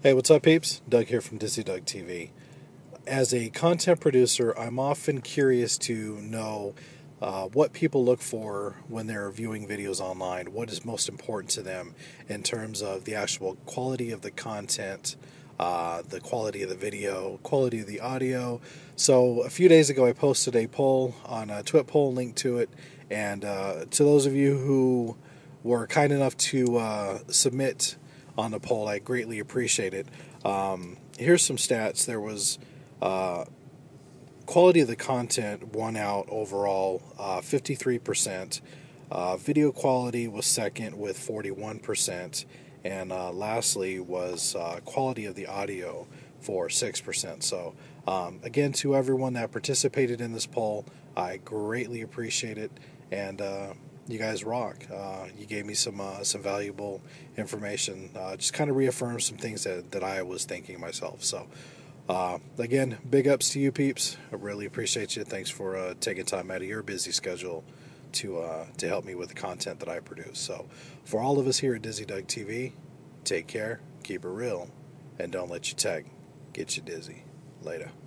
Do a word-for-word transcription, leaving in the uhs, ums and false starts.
Hey, what's up, peeps? Doug here from Dizzy Doug T V. As a content producer, I'm often curious to know uh, what people look for when they're viewing videos online. What is most important to them in terms of the actual quality of the content, uh, the quality of the video, quality of the audio. So, a few days ago, I posted a poll on a Twit poll, link to it. And uh, to those of you who were kind enough to uh, submit on the poll, I greatly appreciate it. Um, here's some stats. There was uh, quality of the content won out overall, uh, fifty-three percent. Uh, video quality was second with forty-one percent. And uh, lastly was uh, quality of the audio for six percent. So, um, again, to everyone that participated in this poll, I greatly appreciate it. And uh, you guys rock. Uh, you gave me some uh, some valuable information. Uh, just kind of reaffirmed some things that, that I was thinking myself. So, uh, again, big ups to you peeps. I really appreciate you. Thanks for uh, taking time out of your busy schedule to uh, to help me with the content that I produce. So, for all of us here at Dizzy Doug T V, take care, keep it real, and don't let your tech get you dizzy. Later.